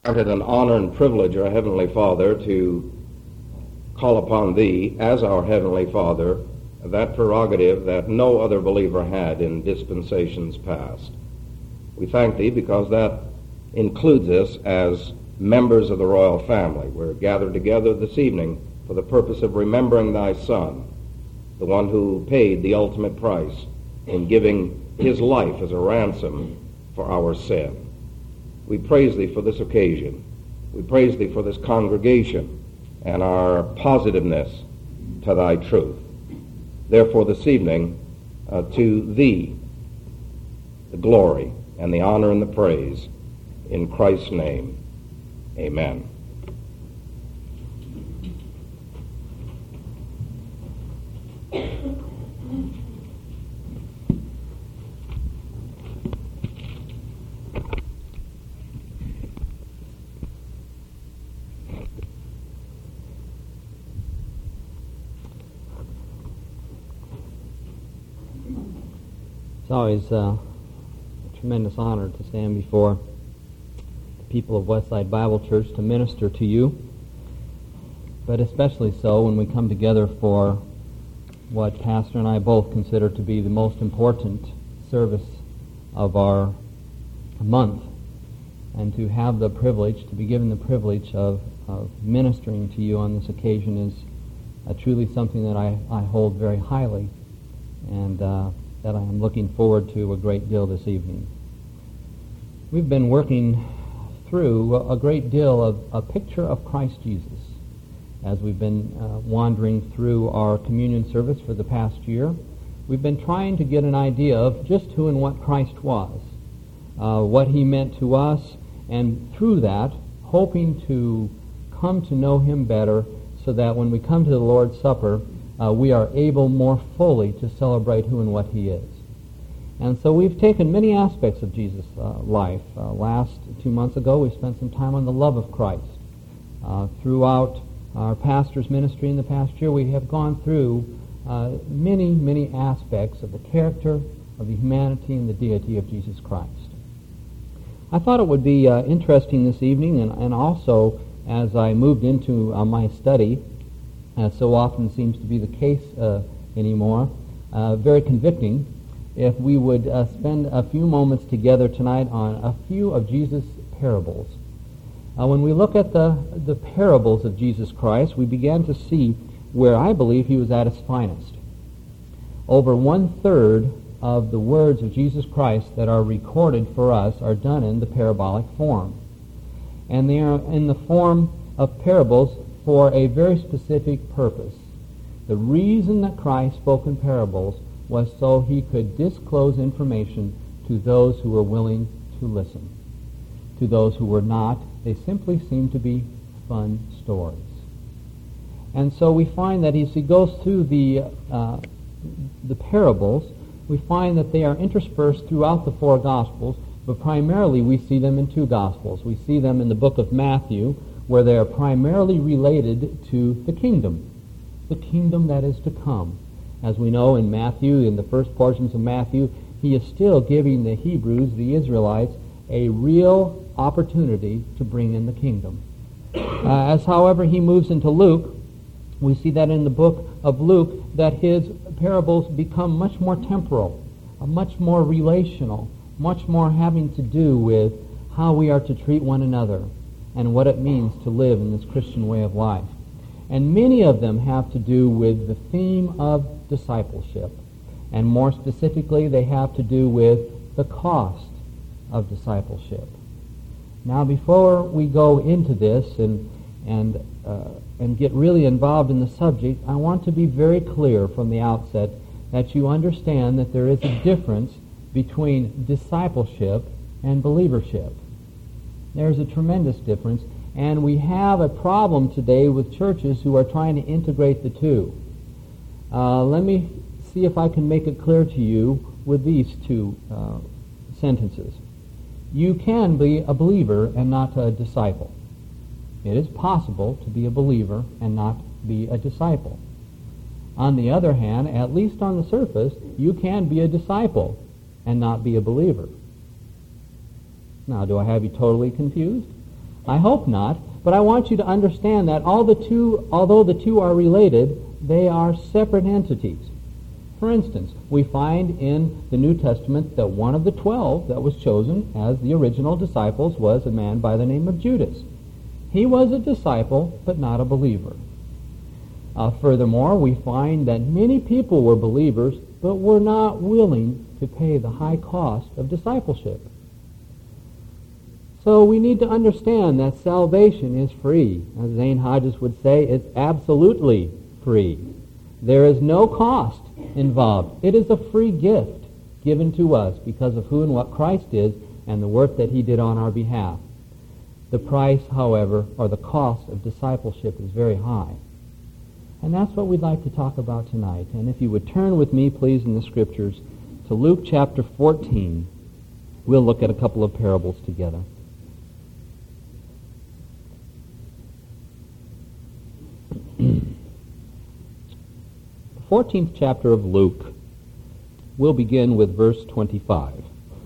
Count it an honor and privilege, our Heavenly Father, to call upon Thee as our Heavenly Father, that prerogative that no other believer had in dispensations past. We thank Thee because that includes us as members of the royal family. We're gathered together this evening for the purpose of remembering Thy Son, the one who paid the ultimate price in giving His life as a ransom for our sin. We praise Thee for this occasion. We praise Thee for this congregation and our positiveness to Thy truth. Therefore, this evening, to Thee, the glory and the honor and the praise, in Christ's name, amen. It's always a tremendous honor to stand before the people of Westside Bible Church to minister to you, but especially so when we come together for what Pastor and I both consider to be the most important service of our month, and to have the privilege, to be given the privilege of ministering to you on this occasion is truly something that I hold very highly, and that I am looking forward to a great deal this evening. We've been working through a great deal of a picture of Christ Jesus as we've been wandering through our communion service for the past year. We've been trying to get an idea of just who and what Christ was, what He meant to us, and through that, hoping to come to know Him better so that when we come to the Lord's Supper, we are able more fully to celebrate who and what He is. And so we've taken many aspects of Jesus' life. Last 2 months ago, we spent some time on the love of Christ. Throughout our pastor's ministry in the past year, we have gone through many, many aspects of the character, of the humanity, and the deity of Jesus Christ. I thought it would be interesting this evening, and also as I moved into my study, as so often seems to be the case anymore, very convicting, if we would spend a few moments together tonight on a few of Jesus' parables. When we look at the parables of Jesus Christ, we began to see where I believe He was at His finest. Over 1/3 of the words of Jesus Christ that are recorded for us are done in the parabolic form. And they are in the form of parables for a very specific purpose. The reason that Christ spoke in parables was so He could disclose information to those who were willing to listen. To those who were not, they simply seemed to be fun stories. And so we find that as He goes through the parables, we find that they are interspersed throughout the 4 Gospels, but primarily we see them in 2 Gospels. We see them in the book of Matthew, where they are primarily related to the kingdom that is to come. As we know in Matthew, in the first portions of Matthew, He is still giving the Hebrews, the Israelites, a real opportunity to bring in the kingdom. As however He moves into Luke, we see that in the book of Luke that His parables become much more temporal, much more relational, much more having to do with how we are to treat one another and what it means to live in this Christian way of life. And many of them have to do with the theme of discipleship. And more specifically, they have to do with the cost of discipleship. Now, before we go into this and get really involved in the subject, I want to be very clear from the outset that you understand that there is a difference between discipleship and believership. There's a tremendous difference, and we have a problem today with churches who are trying to integrate the two. Let me see if I can make it clear to you with these 2 sentences. You can be a believer and not a disciple. It is possible to be a believer and not be a disciple. On the other hand, at least on the surface, you can be a disciple and not be a believer. Now, do I have you totally confused? I hope not, but I want you to understand that although the two are related, they are separate entities. For instance, we find in the New Testament that one of the 12 that was chosen as the original disciples was a man by the name of Judas. He was a disciple, but not a believer. Furthermore, we find that many people were believers, but were not willing to pay the high cost of discipleship. So we need to understand that salvation is free. As Zane Hodges would say, it's absolutely free. There is no cost involved. It is a free gift given to us because of who and what Christ is and the work that he did on our behalf. The price, however, or the cost of discipleship is very high. And that's what we'd like to talk about tonight. And if you would turn with me, please, in the Scriptures to Luke chapter 14, we'll look at a couple of parables together. The 14th chapter of Luke, we'll begin with verse 25.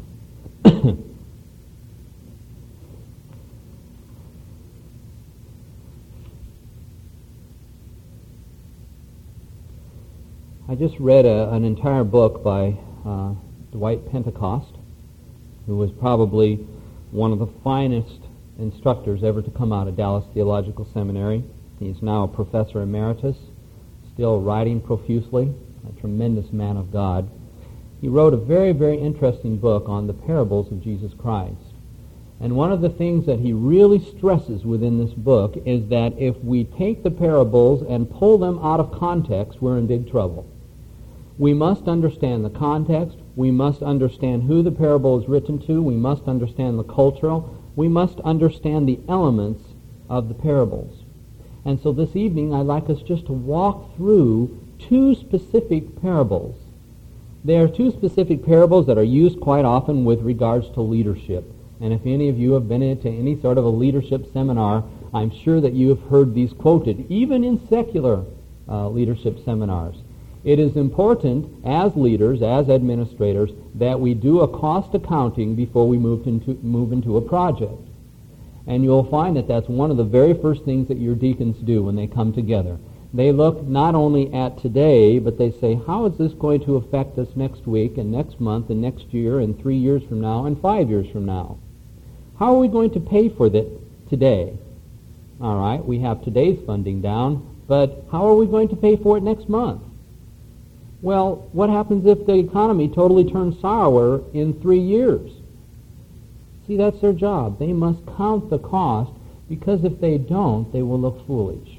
I just read an entire book by Dwight Pentecost, who was probably one of the finest instructors ever to come out of Dallas Theological Seminary. He's now a professor emeritus, still writing profusely, a tremendous man of God. He wrote a very, very interesting book on the parables of Jesus Christ. And one of the things that he really stresses within this book is that if we take the parables and pull them out of context, we're in big trouble. We must understand the context. We must understand who the parable is written to. We must understand the cultural. We must understand the elements of the parables. And so this evening, I'd like us just to walk through two specific parables. There are two specific parables that are used quite often with regards to leadership. And if any of you have been into any sort of a leadership seminar, I'm sure that you have heard these quoted, even in secular leadership seminars. It is important as leaders, as administrators, that we do a cost accounting before we move into a project. And you'll find that that's one of the very first things that your deacons do when they come together. They look not only at today, but they say, how is this going to affect us next week and next month and next year and 3 years from now and 5 years from now? How are we going to pay for it today? All right, we have today's funding down, but how are we going to pay for it next month? Well, what happens if the economy totally turns sour in 3 years? See, that's their job. They must count the cost, because if they don't, they will look foolish.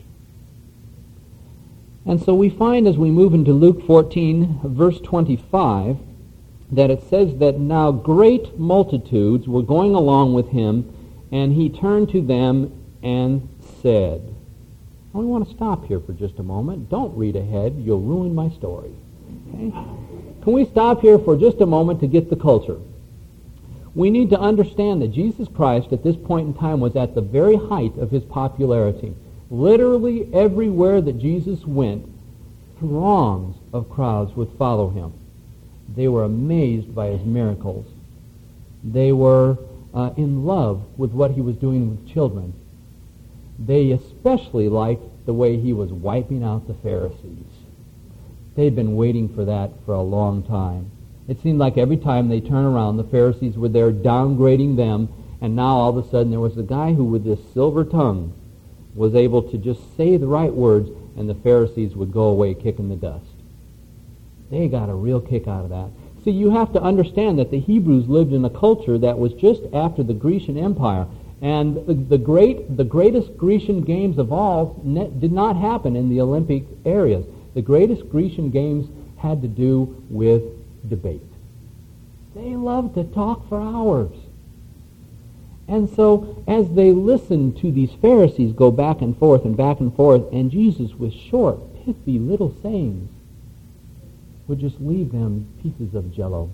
And so we find as we move into Luke 14, verse 25, that it says that now great multitudes were going along with him, and he turned to them and said, I want to stop here for just a moment. Don't read ahead. You'll ruin my story. Okay? Can we stop here for just a moment to get the culture? We need to understand that Jesus Christ at this point in time was at the very height of his popularity. Literally everywhere that Jesus went, throngs of crowds would follow him. They were amazed by his miracles. They were in love with what he was doing with children. They especially liked the way he was wiping out the Pharisees. They'd been waiting for that for a long time. It seemed like every time they turn around, the Pharisees were there downgrading them, and now all of a sudden there was a guy who with this silver tongue was able to just say the right words, and the Pharisees would go away kicking the dust. They got a real kick out of that. See, you have to understand that the Hebrews lived in a culture that was just after the Grecian Empire, and the greatest Grecian games of all did not happen in the Olympic areas. The greatest Grecian games had to do with debate. They loved to talk for hours. And so as they listened to these Pharisees go back and forth, and Jesus with short, pithy little sayings would just leave them pieces of jello.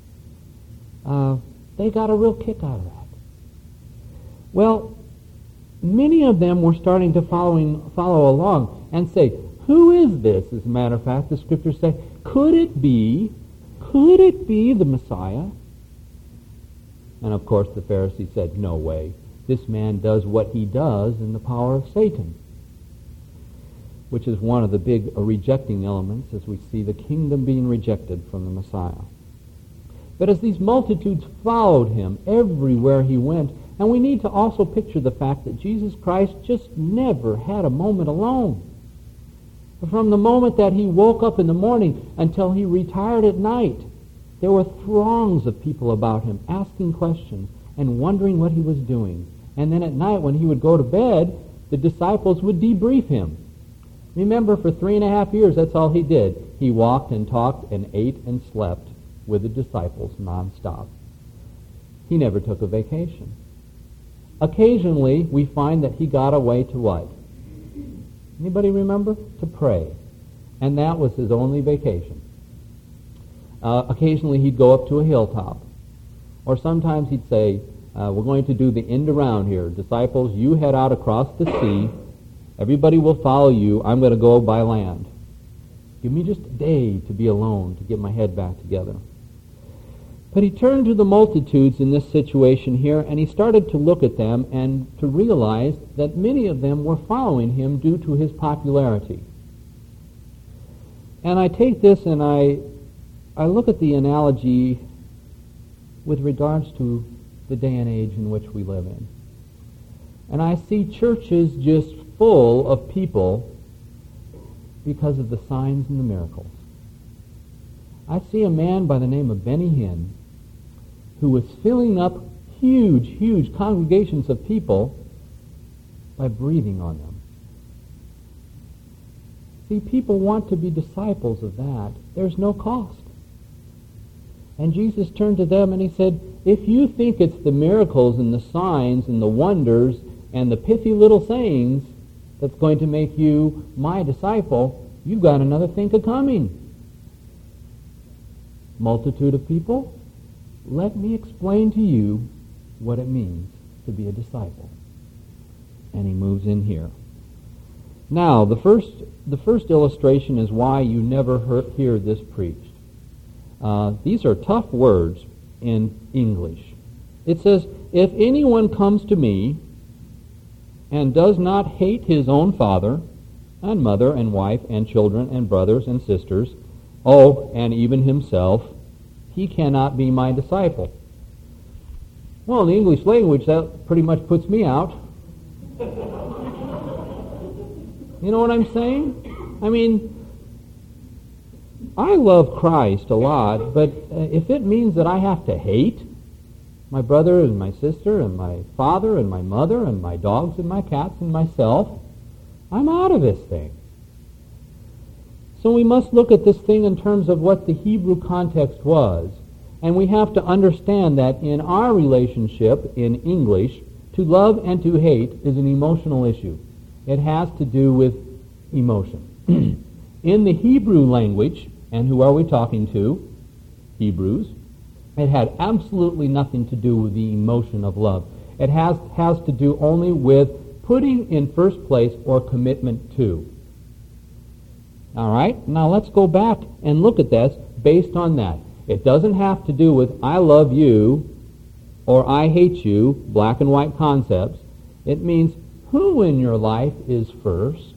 They got a real kick out of that. Well, many of them were starting to follow along and say, who is this? As a matter of fact, the scriptures say, could it be the Messiah? And of course the Pharisees said, no way. this man does what he does in the power of Satan, which is one of the big rejecting elements as we see the kingdom being rejected from the Messiah. But as these multitudes followed him everywhere he went, and we need to also picture the fact that Jesus Christ just never had a moment alone. From the moment that he woke up in the morning until he retired at night, there were throngs of people about him asking questions and wondering what he was doing. And then at night when he would go to bed, the disciples would debrief him. Remember, for 3.5 years, that's all he did. He walked and talked and ate and slept with the disciples nonstop. He never took a vacation. Occasionally, we find that he got away to what? Anybody remember? To pray. And that was his only vacation. Occasionally, he'd go up to a hilltop. Or sometimes he'd say, we're going to do the end around here. Disciples, you head out across the sea. Everybody will follow you. I'm going to go by land. Give me just a day to be alone, to get my head back together. But he turned to the multitudes in this situation here, and he started to look at them and to realize that many of them were following him due to his popularity. And I take this and I look at the analogy with regards to the day and age in which we live in. And I see churches just full of people because of the signs and the miracles. I see a man by the name of Benny Hinn who was filling up huge congregations of people by breathing on them. See, people want to be disciples of that. There's no cost. And Jesus turned to them and he said, if you think it's the miracles and the signs and the wonders and the pithy little sayings that's going to make you my disciple, you've got another thing coming. Multitude of people, let me explain to you what it means to be a disciple. And he moves in here. Now, the first illustration is why you never hear this preached. These are tough words in English. It says, if anyone comes to me and does not hate his own father and mother and wife and children and brothers and sisters, and even himself, he cannot be my disciple. Well, in the English language, that pretty much puts me out. You know what I'm saying? I mean, I love Christ a lot, but if it means that I have to hate my brother and my sister and my father and my mother and my dogs and my cats and myself, I'm out of this thing. So we must look at this thing in terms of what the Hebrew context was. And we have to understand that in our relationship in English, to love and to hate is an emotional issue. It has to do with emotion. In the Hebrew language, and who are we talking to? Hebrews. It had absolutely nothing to do with the emotion of love. It has to do only with putting in first place or commitment to. All right? Now let's go back and look at this based on that. It doesn't have to do with I love you or I hate you, black and white concepts. It means who in your life is first?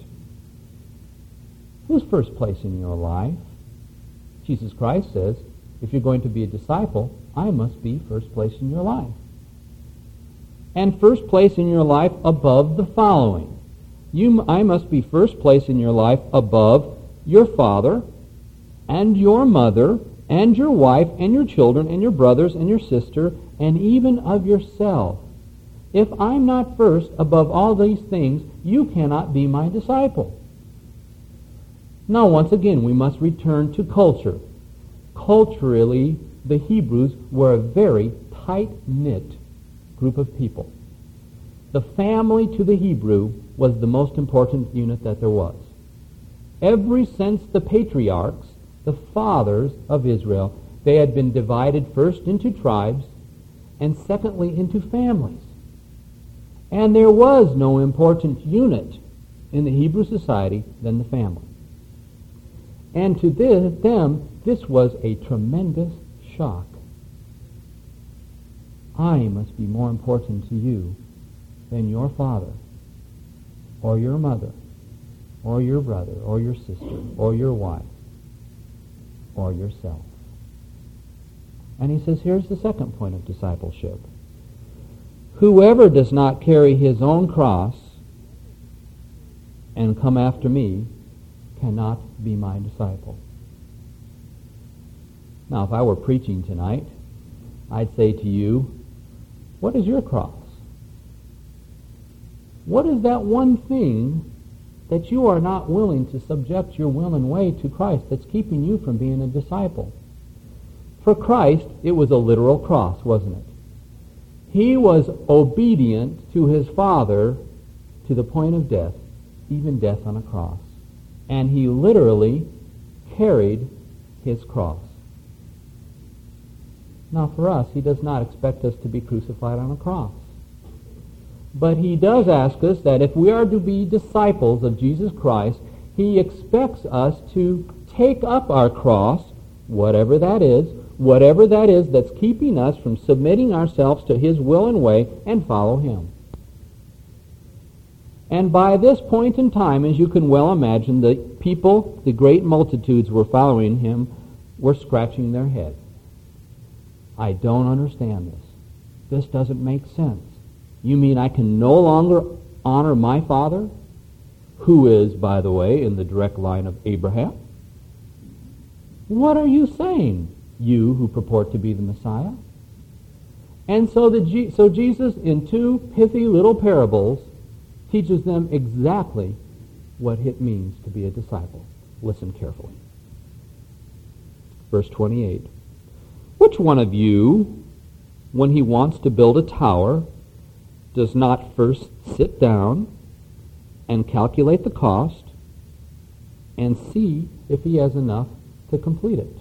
Who's first place in your life? Jesus Christ says, if you're going to be a disciple, I must be first place in your life. And first place in your life above the following. I must be first place in your life above your father and your mother and your wife and your children and your brothers and your sister and even of yourself. If I'm not first above all these things, you cannot be my disciple. Now, once again, we must return to culture. Culturally, the Hebrews were a very tight-knit group of people. The family to the Hebrew was the most important unit that there was. Ever since the patriarchs, the fathers of Israel, they had been divided first into tribes and secondly into families. And there was no important unit in the Hebrew society than the family. And to them, this was a tremendous shock. I must be more important to you than your father or your mother or your brother or your sister or your wife or yourself. And he says, here's the second point of discipleship. Whoever does not carry his own cross and come after me cannot be my disciple. Now, if I were preaching tonight, I'd say to you, what is your cross? What is that one thing that you are not willing to subject your will and way to Christ that's keeping you from being a disciple? For Christ, it was a literal cross, wasn't it? He was obedient to his Father to the point of death, even death on a cross. And he literally carried his cross. Now for us, he does not expect us to be crucified on a cross. But he does ask us that if we are to be disciples of Jesus Christ, he expects us to take up our cross, whatever that is that's keeping us from submitting ourselves to his will and way, and follow him. And by this point in time, as you can well imagine, the people, the great multitudes were following him, were scratching their head. I don't understand this. This doesn't make sense. You mean I can no longer honor my father, who is, by the way, in the direct line of Abraham? What are you saying, you who purport to be the Messiah? And so Jesus, in two pithy little parables, teaches them exactly what it means to be a disciple. Listen carefully. Verse 28. Which one of you, when he wants to build a tower, does not first sit down and calculate the cost and see if he has enough to complete it?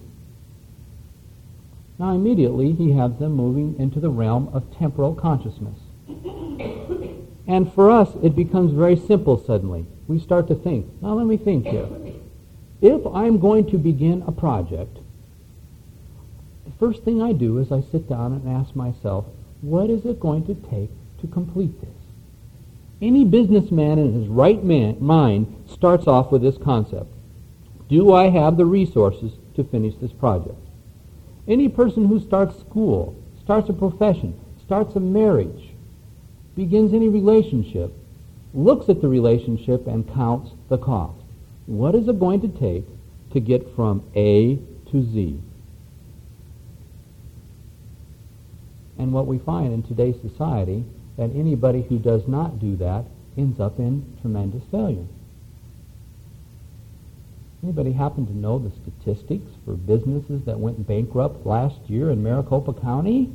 Now immediately he has them moving into the realm of temporal consciousness. And for us it becomes very simple suddenly. We start to think, now let me think here. If I'm going to begin a project, the first thing I do is I sit down and ask myself, what is it going to take to complete this? Any businessman in his right mind starts off with this concept. Do I have the resources to finish this project? Any person who starts school, starts a profession, starts a marriage, begins any relationship, looks at the relationship and counts the cost. What is it going to take to get from A to Z? And what we find in today's society, that anybody who does not do that ends up in tremendous failure. Anybody happen to know the statistics for businesses that went bankrupt last year in Maricopa County?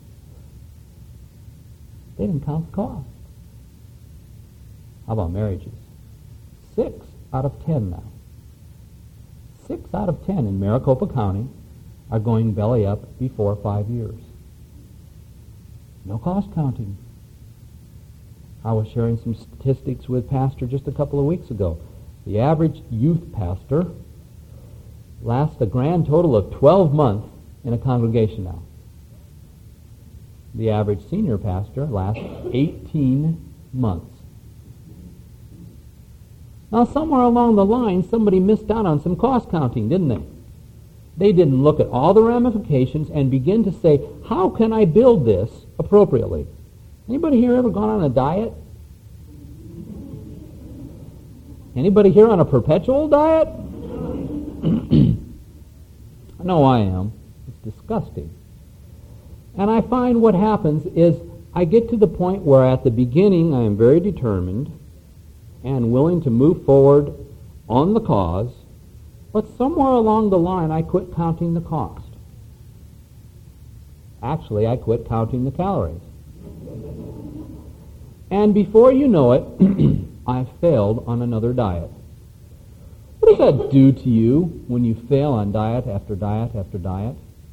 They didn't count the cost. How about marriages? 6 out of 10 now. 6 out of 10 in Maricopa County are going belly up before 5 years. No cost counting. I was sharing some statistics with Pastor just a couple of weeks ago. The average youth pastor lasts a grand total of 12 months in a congregation now. The average senior pastor lasts 18 months. Now, somewhere along the line, somebody missed out on some cost counting, didn't they? They didn't look at all the ramifications and begin to say, how can I build this appropriately? Anybody here ever gone on a diet? Anybody here on a perpetual diet? No, I am. It's disgusting. And I find what happens is I get to the point where at the beginning I am very determined and willing to move forward on the cause, but somewhere along the line I quit counting the cost. Actually, I quit counting the calories. And before you know it, I've failed on another diet. What does that do to you when you fail on diet after diet after diet?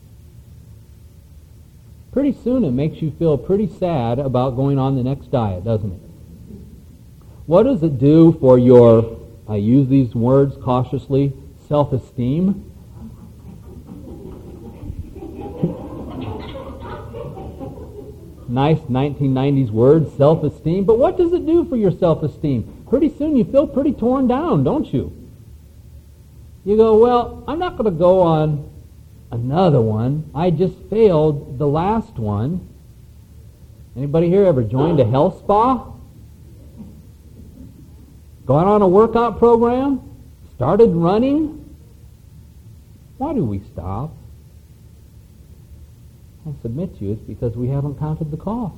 Pretty soon it makes you feel pretty sad about going on the next diet, doesn't it? What does it do for your, I use these words cautiously, self-esteem? nice 1990s word, self-esteem. But what does it do for your self-esteem? Pretty soon you feel pretty torn down, don't you? You go, well, I'm not going to go on another one. I just failed the last one. Anybody here ever joined a health spa? Gone on a workout program? Started running? Why do we stop? I submit to you it's because we haven't counted the cost.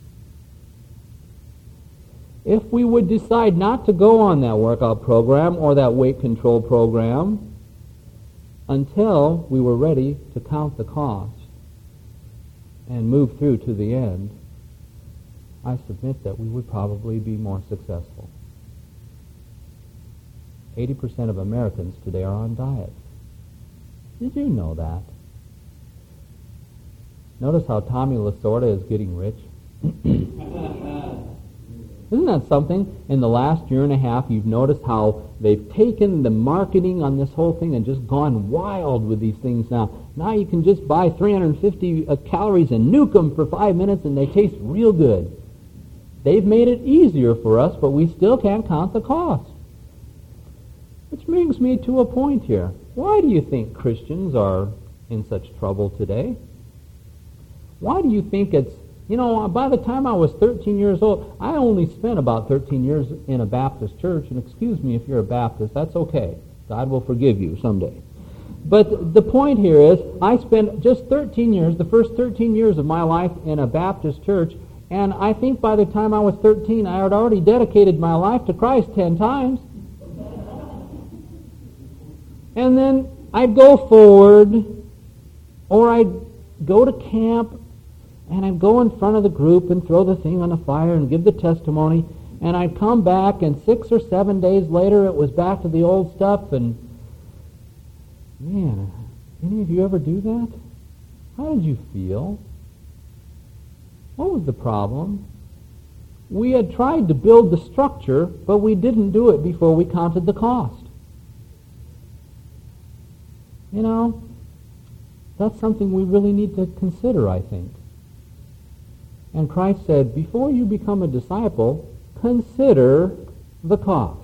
If we would decide not to go on that workout program or that weight control program until we were ready to count the cost and move through to the end, I submit that we would probably be more successful. 80% of Americans today are on diet. Did you know that? Notice how Tommy Lasorda is getting rich. Isn't that something? In the last year and a half, you've noticed how they've taken the marketing on this whole thing and just gone wild with these things now. Now you can just buy 350 calories and nuke them for 5 minutes and they taste real good. They've made it easier for us, but we still can't count the cost. Which brings me to a point here. Why do you think Christians are in such trouble today? Why do you think it's, by the time I was 13 years old, I only spent about 13 years in a Baptist church, and excuse me if you're a Baptist, that's okay. God will forgive you someday. But the point here is, I spent just 13 years, the first 13 years of my life in a Baptist church, and I think by the time I was 13, I had already dedicated my life to Christ 10 times. And then I'd go forward, or I'd go to camp, and I'd go in front of the group and throw the thing on the fire and give the testimony, and I'd come back, and 6 or 7 days later it was back to the old stuff, and man, any of you ever do that? How did you feel? What was the problem? We had tried to build the structure, but we didn't do it before we counted the cost. That's something we really need to consider, I think. And Christ said, before you become a disciple, consider the cost.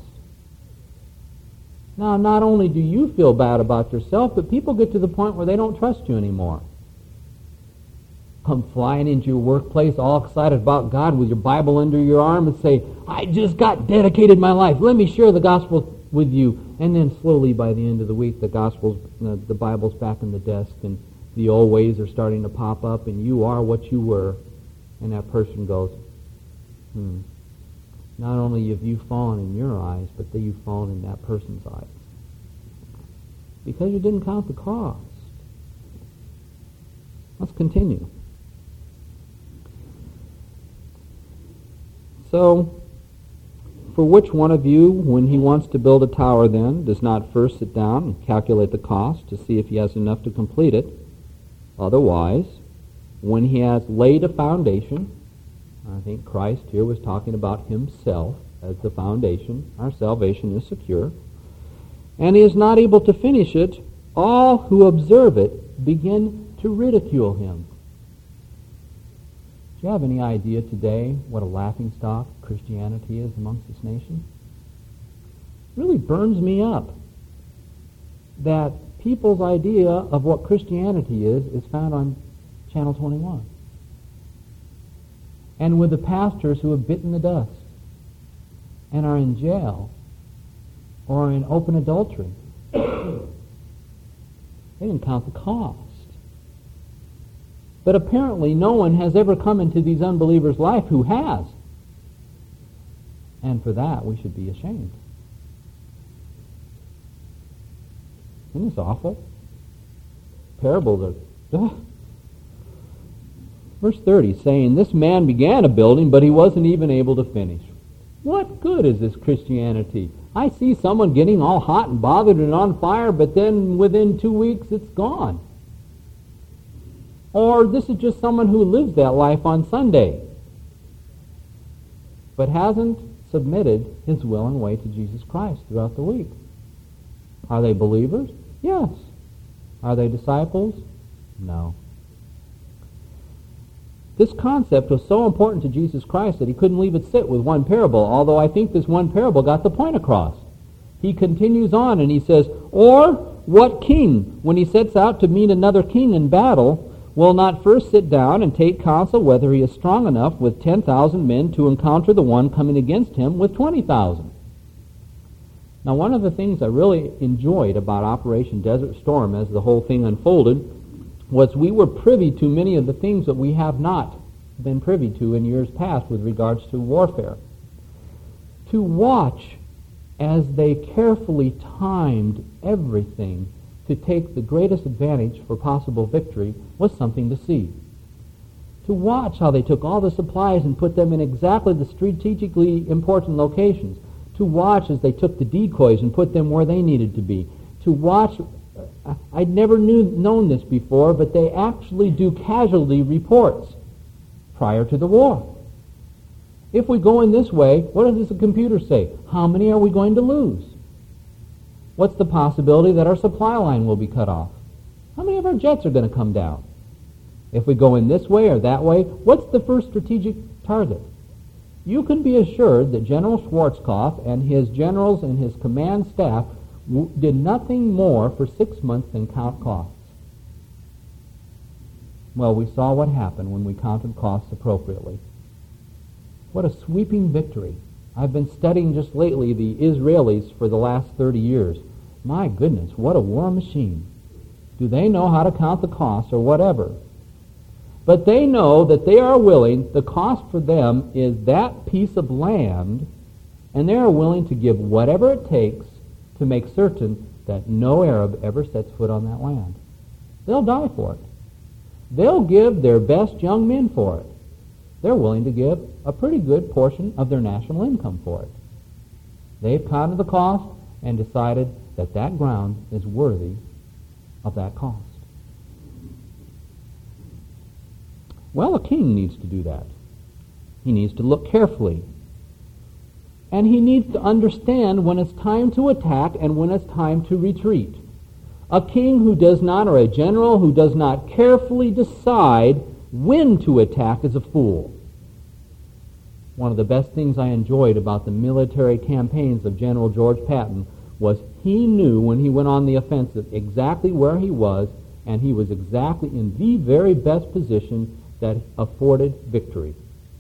Now, not only do you feel bad about yourself, but people get to the point where they don't trust you anymore. Come flying into your workplace all excited about God with your Bible under your arm and say, I just got dedicated my life. Let me share the gospel with you. And then slowly by the end of the week, the Bible's back in the desk and the old ways are starting to pop up and you are what you were. And that person goes, not only have you fallen in your eyes, but that you've fallen in that person's eyes. Because you didn't count the cost. Let's continue. So, for which one of you, when he wants to build a tower then, does not first sit down and calculate the cost to see if he has enough to complete it? Otherwise, when he has laid a foundation, I think Christ here was talking about himself as the foundation. Our salvation is secure. And he is not able to finish it, all who observe it begin to ridicule him. Do you have any idea today what a laughingstock Christianity is amongst this nation? It really burns me up that people's idea of what Christianity is found on Channel 21. And with the pastors who have bitten the dust and are in jail or in open adultery. They didn't count the cost. But apparently no one has ever come into these unbelievers' life who has. And for that we should be ashamed. Isn't this awful? Parables are... Verse 30 saying, this man began a building, but he wasn't even able to finish. What good is this Christianity? I see someone getting all hot and bothered and on fire, but then within 2 weeks it's gone. Or this is just someone who lives that life on Sunday, but hasn't submitted his will and way to Jesus Christ throughout the week. Are they believers? Yes. Are they disciples? No. This concept was so important to Jesus Christ that he couldn't leave it sit with one parable, although I think this one parable got the point across. He continues on and he says, "Or what king, when he sets out to meet another king in battle, will not first sit down and take counsel whether he is strong enough with 10,000 men to encounter the one coming against him with 20,000? Now, one of the things I really enjoyed about Operation Desert Storm as the whole thing unfolded was we were privy to many of the things that we have not been privy to in years past with regards to warfare. To watch as they carefully timed everything to take the greatest advantage for possible victory was something to see. To watch how they took all the supplies and put them in exactly the strategically important locations. To watch as they took the decoys and put them where they needed to be. To watch, I'd never known this before, but they actually do casualty reports prior to the war. If we go in this way, what does the computer say? How many are we going to lose? What's the possibility that our supply line will be cut off? How many of our jets are going to come down? If we go in this way or that way, what's the first strategic target? You can be assured that General Schwarzkopf and his generals and his command staff did nothing more for 6 months than count costs. Well, we saw what happened when we counted costs appropriately. What a sweeping victory. I've been studying just lately the Israelis for the last 30 years. My goodness, what a war machine. Do they know how to count the costs or whatever? But they know that they are willing, the cost for them is that piece of land, and they are willing to give whatever it takes to make certain that no Arab ever sets foot on that land. They'll die for it. They'll give their best young men for it. They're willing to give a pretty good portion of their national income for it. They've counted the cost and decided that that ground is worthy of that cost. Well, a king needs to do that. He needs to look carefully. And he needs to understand when it's time to attack and when it's time to retreat. A king who does not, or a general who does not carefully decide when to attack is a fool. One of the best things I enjoyed about the military campaigns of General George Patton was he knew when he went on the offensive exactly where he was, and he was exactly in the very best position that afforded victory.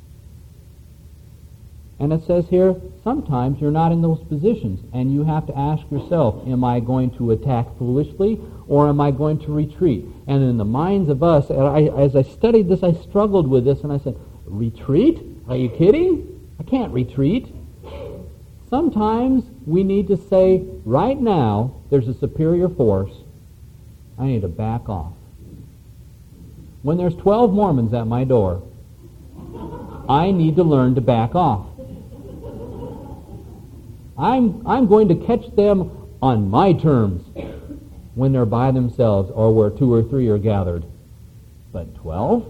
And it says here, sometimes you're not in those positions, and you have to ask yourself, am I going to attack foolishly, or am I going to retreat? And in the minds of us, as I studied this, I struggled with this, and I said, retreat? Are you kidding? I can't retreat. Sometimes we need to say, right now, there's a superior force. I need to back off. When there's 12 Mormons at my door, I need to learn to back off. I'm going to catch them on my terms when they're by themselves or where 2 or 3 are gathered. But 12?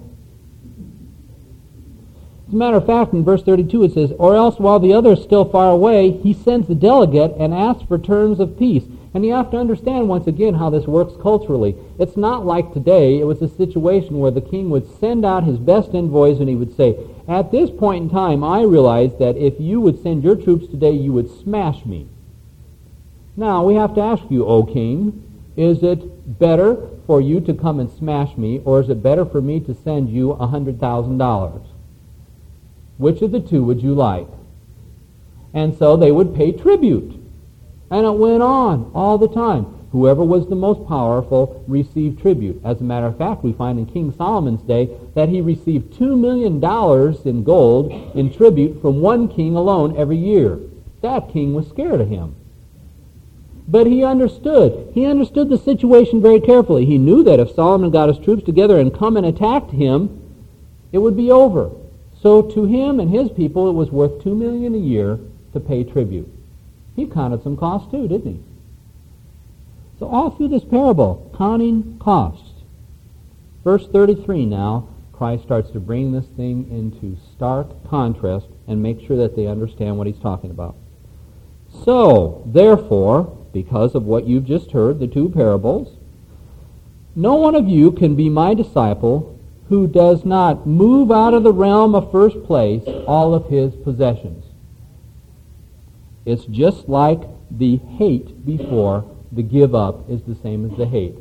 As a matter of fact, in verse 32 it says, or else while the other is still far away, he sends the delegate and asks for terms of peace. And you have to understand once again how this works culturally. It's not like today. It was a situation where the king would send out his best envoys and he would say, at this point in time, I realize that if you would send your troops today, you would smash me. Now, we have to ask you, O king, is it better for you to come and smash me, or is it better for me to send you $100,000? Which of the two would you like? And so they would pay tribute. And it went on all the time. Whoever was the most powerful received tribute. As a matter of fact, we find in King Solomon's day that he received $2 million in gold in tribute from one king alone every year. That king was scared of him. But he understood. He understood the situation very carefully. He knew that if Solomon got his troops together and come and attacked him, it would be over. So to him and his people, it was worth $2 million a year to pay tribute. He counted some costs too, didn't he? So all through this parable, counting costs. Verse 33 now, Christ starts to bring this thing into stark contrast and make sure that they understand what he's talking about. So, therefore, because of what you've just heard, the 2 parables, no one of you can be my disciple who does not move out of the realm of first place all of his possessions. It's just like the hate before the give up is the same as the hate.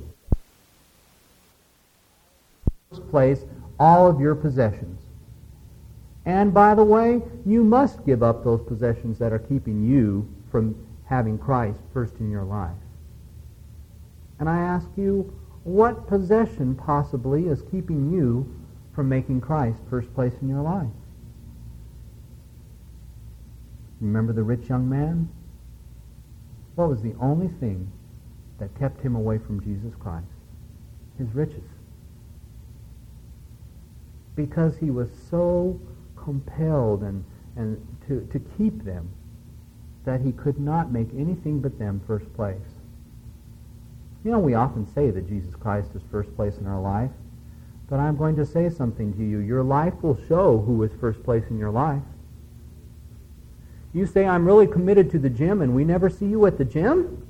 First place, all of your possessions. And by the way, you must give up those possessions that are keeping you from having Christ first in your life. And I ask you, what possession possibly is keeping you from making Christ first place in your life? Remember the rich young man? What was the only thing that kept him away from Jesus Christ? His riches. Because he was so compelled and to keep them that he could not make anything but them first place. You know, we often say that Jesus Christ is first place in our life, but I'm going to say something to you. Your life will show who is first place in your life. You say, I'm really committed to the gym, and we never see you at the gym?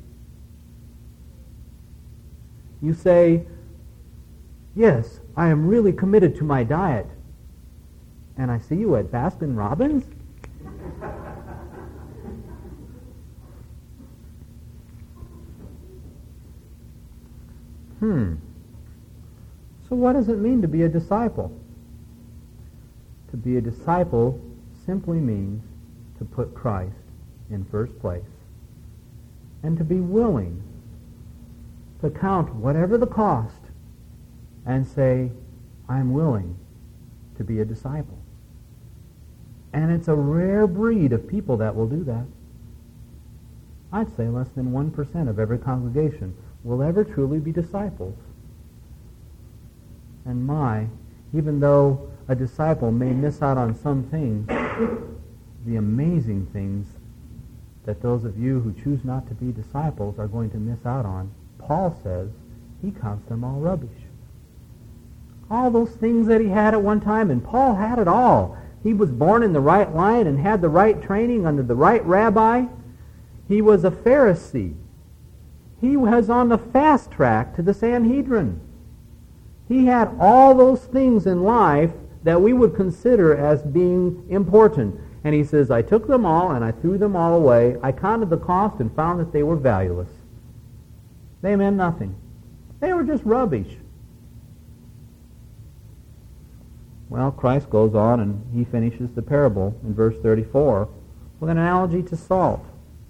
You say, yes, I am really committed to my diet, and I see you at Baskin Robbins? So what does it mean to be a disciple? To be a disciple simply means to put Christ in first place and to be willing to count whatever the cost and say, I'm willing to be a disciple. And it's a rare breed of people that will do that. I'd say less than 1% of every congregation will ever truly be disciples. And even though a disciple may miss out on some things, the amazing things that those of you who choose not to be disciples are going to miss out on, Paul says he counts them all rubbish. All those things that he had at one time, and Paul had it all. He was born in the right line and had the right training under the right rabbi. He was a Pharisee. He was on the fast track to the Sanhedrin. He had all those things in life that we would consider as being important. And he says, I took them all and I threw them all away. I counted the cost and found that they were valueless. They meant nothing. They were just rubbish. Well, Christ goes on and he finishes the parable in verse 34 with an analogy to salt.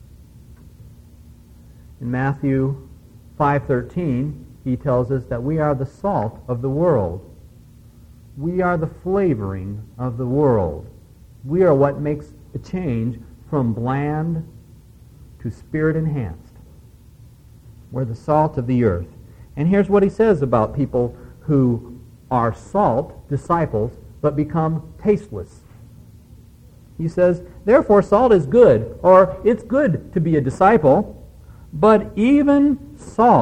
In Matthew 5:13, he tells us that we are the salt of the world. We are the flavoring of the world. We are what makes a change from bland to spirit-enhanced. We're the salt of the earth. And here's what he says about people who are salt, disciples, but become tasteless. He says, therefore salt is good, or it's good to be a disciple, but even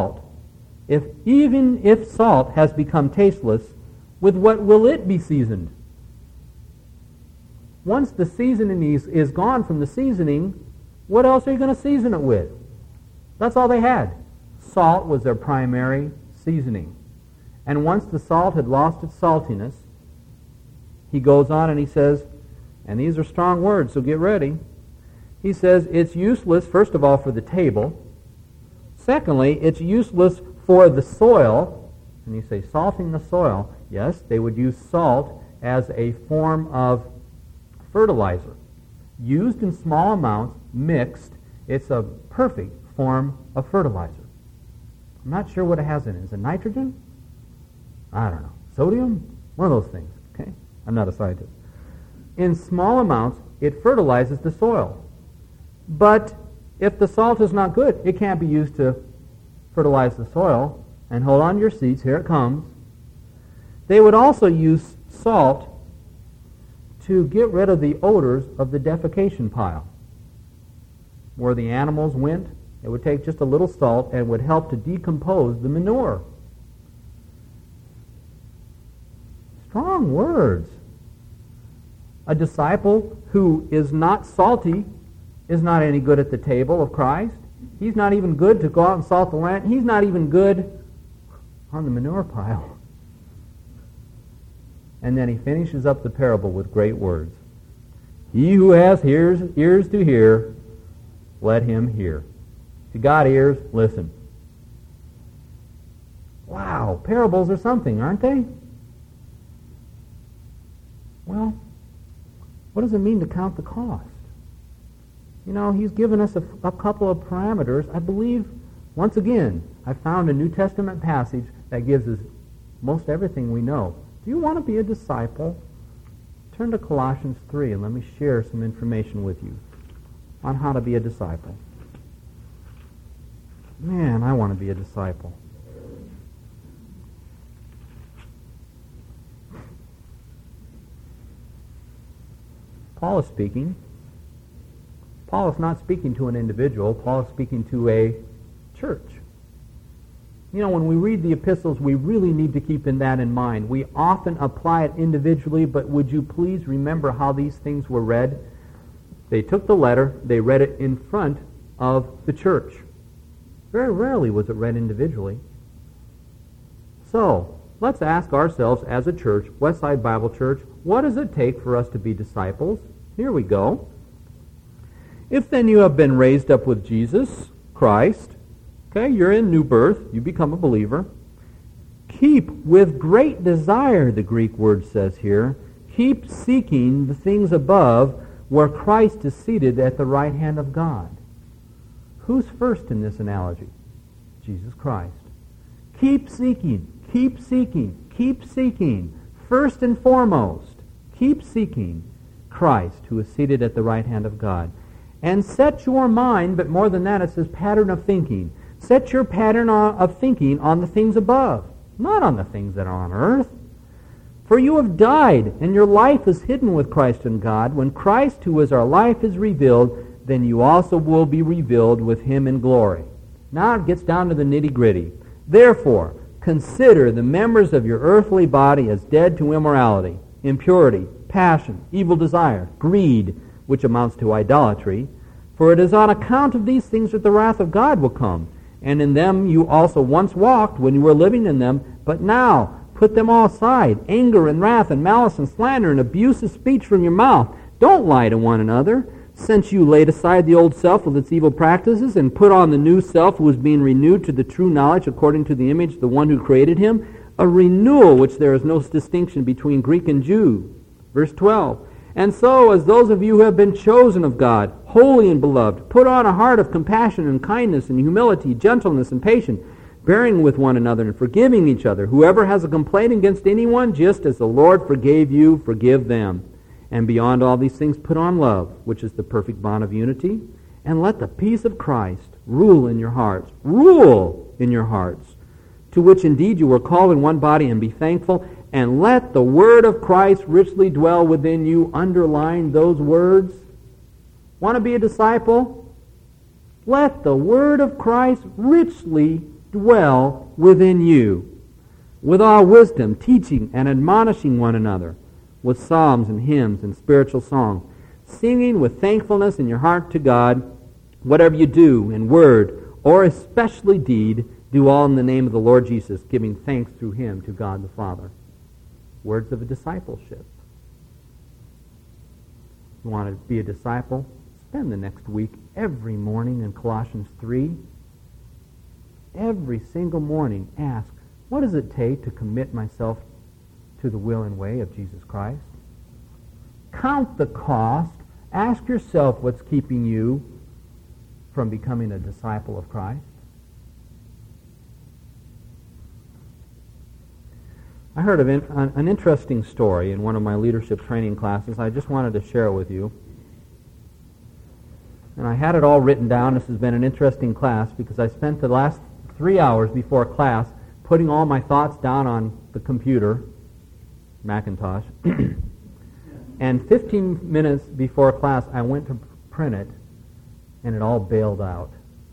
if salt has become tasteless, with what will it be seasoned? Once the seasoning is gone from the seasoning, what else are you going to season it with? That's all they had. Salt was their primary seasoning. And once the salt had lost its saltiness, he goes on and he says, and these are strong words, so get ready. He says it's useless, first of all, for the table. Secondly, it's useless for the soil. And you say, salting the soil. Yes, they would use salt as a form of fertilizer. Used in small amounts, mixed, it's a perfect form of fertilizer. I'm not sure what it has in it. Is it nitrogen? I don't know. Sodium? One of those things. Okay? I'm not a scientist. In small amounts, it fertilizes the soil. But if the salt is not good, it can't be used to fertilize the soil. And hold on to your seats, here it comes. They would also use salt to get rid of the odors of the defecation pile. Where the animals went, it would take just a little salt and would help to decompose the manure. Strong words. A disciple who is not salty is not any good at the table of Christ. He's not even good to go out and salt the land. He's not even good on the manure pile. And then he finishes up the parable with great words. He who has ears to hear, let him hear. If you got ears, listen. Wow, parables are something, aren't they? Well, what does it mean to count the cost? You know, he's given us a couple of parameters. I believe, once again, I found a New Testament passage that gives us most everything we know. Do you want to be a disciple? Turn to Colossians 3 and let me share some information with you on how to be a disciple. Man, I want to be a disciple. Paul is speaking. Paul is not speaking to an individual. Paul is speaking to a church. You know, when we read the epistles, we really need to keep that in mind. We often apply it individually, but would you please remember how these things were read? They took the letter, they read it in front of the church. Very rarely was it read individually. So, let's ask ourselves as a church, Westside Bible Church, what does it take for us to be disciples? Here we go. If then you have been raised up with Jesus Christ, okay, you're in new birth, you become a believer. Keep with great desire, the Greek word says here, keep seeking the things above where Christ is seated at the right hand of God. Who's first in this analogy? Jesus Christ. Keep seeking, keep seeking, keep seeking. First and foremost, keep seeking Christ, who is seated at the right hand of God. And set your mind, but more than that, it says pattern of thinking. Set your pattern of thinking on the things above, not on the things that are on earth. For you have died, and your life is hidden with Christ in God. When Christ, who is our life, is revealed, then you also will be revealed with him in glory. Now it gets down to the nitty-gritty. Therefore, consider the members of your earthly body as dead to immorality, impurity, passion, evil desire, greed, which amounts to idolatry. For it is on account of these things that the wrath of God will come. And in them you also once walked when you were living in them, but now put them all aside, anger and wrath and malice and slander and abusive speech from your mouth. Don't lie to one another, since you laid aside the old self with its evil practices and put on the new self, who is being renewed to the true knowledge according to the image of the one who created him, a renewal which there is no distinction between Greek and Jew. Verse 12. And so, as those of you who have been chosen of God, holy and beloved, put on a heart of compassion and kindness and humility, gentleness and patience, bearing with one another and forgiving each other. Whoever has a complaint against anyone, just as the Lord forgave you, forgive them. And beyond all these things, put on love, which is the perfect bond of unity. And let the peace of Christ rule in your hearts. Rule in your hearts, to which indeed you were called in one body, and be thankful. And let the word of Christ richly dwell within you. Underline those words. Want to be a disciple? Let the word of Christ richly dwell within you, with all wisdom, teaching and admonishing one another, with psalms and hymns and spiritual songs, singing with thankfulness in your heart to God. Whatever you do in word or especially deed, do all in the name of the Lord Jesus, giving thanks through him to God the Father. Words of a discipleship. You want to be a disciple? Spend the next week every morning in Colossians 3. Every single morning ask, what does it take to commit myself to the will and way of Jesus Christ? Count the cost. Ask yourself what's keeping you from becoming a disciple of Christ. I heard of an interesting story in one of my leadership training classes. I just wanted to share it with you. And I had it all written down. This has been an interesting class because I spent the last 3 hours before class putting all my thoughts down on the computer, Macintosh. And 15 minutes before class, I went to print it, and it all bailed out.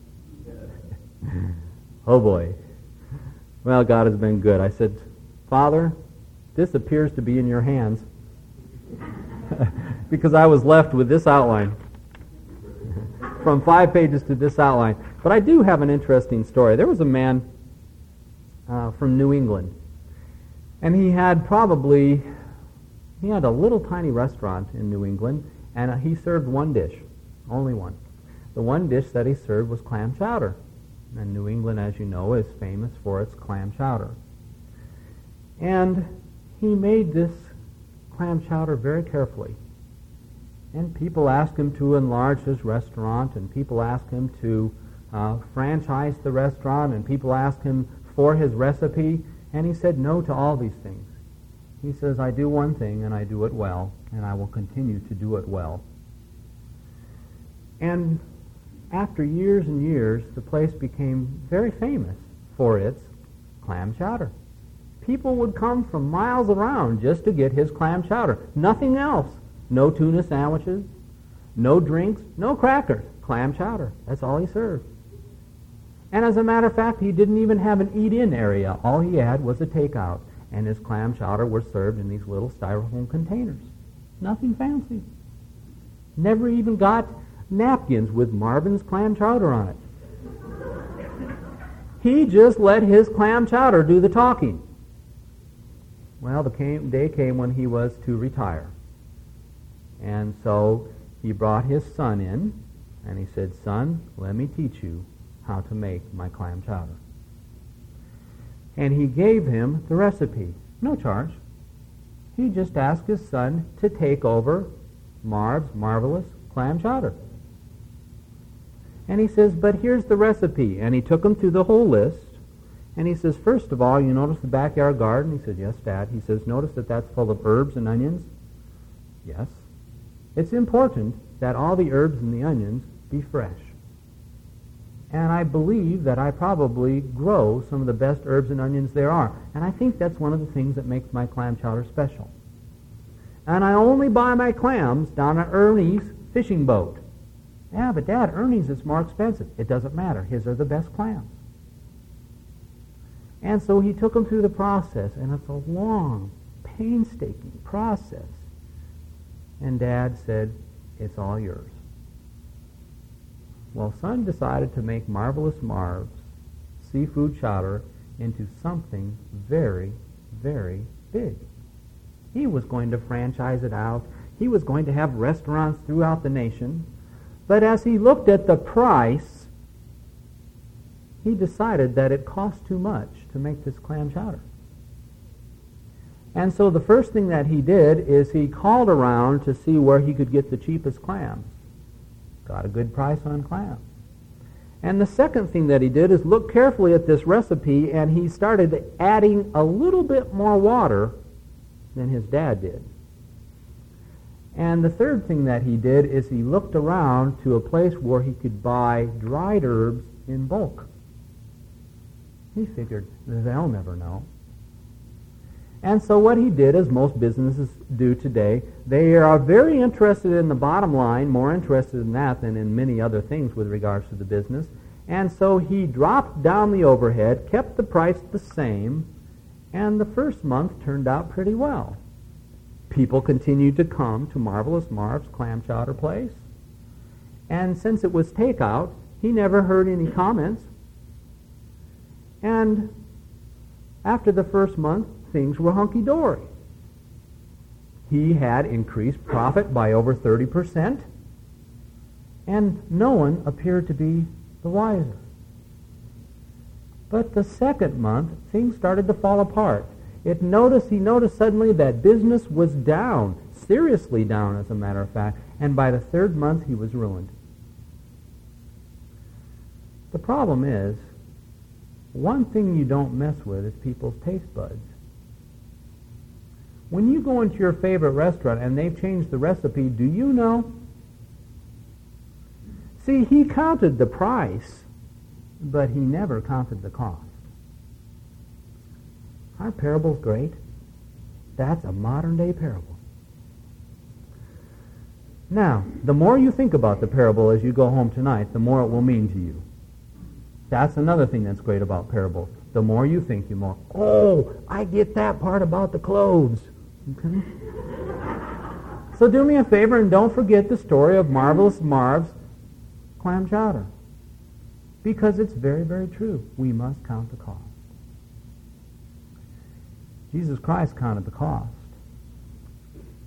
Oh boy. Well, God has been good. I said, Father, this appears to be in your hands. Because I was left with this outline. From 5 pages to this outline. But I do have an interesting story. There was a man from New England. And he had probably He had a little tiny restaurant in New England, and he served one dish, only one. The one dish that he served was clam chowder. And New England, as you know, is famous for its clam chowder. And he made this clam chowder very carefully. And people asked him to enlarge his restaurant, and people asked him to franchise the restaurant, and people asked him for his recipe, and he said no to all these things. He says, I do one thing, and I do it well, and I will continue to do it well. And after years and years, the place became very famous for its clam chowder. People would come from miles around just to get his clam chowder. Nothing else. No tuna sandwiches, no drinks, no crackers. Clam chowder. That's all he served. And as a matter of fact, he didn't even have an eat-in area. All he had was a takeout. And his clam chowder was served in these little styrofoam containers. Nothing fancy. Never even got napkins with Marvin's clam chowder on it. He just let his clam chowder do the talking. Well, the day came when he was to retire. And so he brought his son in, and he said, son, let me teach you how to make my clam chowder. And he gave him the recipe, no charge. He just asked his son to take over Marv's marvelous clam chowder. And he says, but here's the recipe. And he took him through the whole list. And he says, first of all, you notice the backyard garden? He said, yes, Dad. He says, notice that that's full of herbs and onions? Yes. It's important that all the herbs and the onions be fresh. And I believe that I probably grow some of the best herbs and onions there are. And I think that's one of the things that makes my clam chowder special. And I only buy my clams down at Ernie's fishing boat. Yeah, but Dad, Ernie's is more expensive. It doesn't matter. His are the best clams. And so he took them through the process, and it's a long, painstaking process. And Dad said, it's all yours. Well, son decided to make Marvelous Marv's seafood chowder into something very, very big. He was going to franchise it out. He was going to have restaurants throughout the nation. But as he looked at the price, he decided that it cost too much to make this clam chowder. And so the first thing that he did is he called around to see where he could get the cheapest clams. Got a good price on clams. And the second thing that he did is look carefully at this recipe, and he started adding a little bit more water than his dad did. And the third thing that he did is he looked around to a place where he could buy dried herbs in bulk. He figured, they'll never know. And so what he did, as most businesses do today, they are very interested in the bottom line, more interested in that than in many other things with regards to the business. And so he dropped down the overhead, kept the price the same, and the first month turned out pretty well. People continued to come to Marvelous Marv's clam chowder place. And since it was takeout, he never heard any comments. And after the first month, things were hunky-dory. He had increased profit by over 30%, and no one appeared to be the wiser. But the second month, things started to fall apart. He noticed suddenly that business was down, seriously down, as a matter of fact, and by the third month, he was ruined. The problem is, one thing you don't mess with is people's taste buds. When you go into your favorite restaurant and they've changed the recipe, do you know? See, he counted the price, but he never counted the cost. Our parable's great. That's a modern-day parable. Now, the more you think about the parable as you go home tonight, the more it will mean to you. That's another thing that's great about parables. The more you think, the more, oh, I get that part about the clothes. Okay? So do me a favor and don't forget the story of Marvelous Marv's clam chowder. Because it's very, very true. We must count the cost. Jesus Christ counted the cost.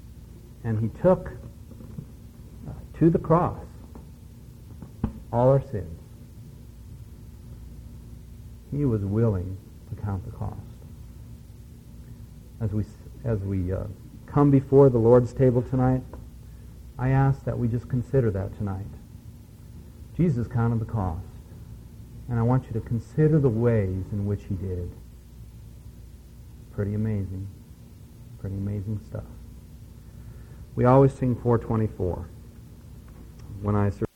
and he took to the cross all our sins. He was willing to count the cost. As we come before the Lord's table tonight, I ask that we just consider that tonight. Jesus counted the cost, and I want you to consider the ways in which he did. Pretty amazing stuff. We always sing 424. When I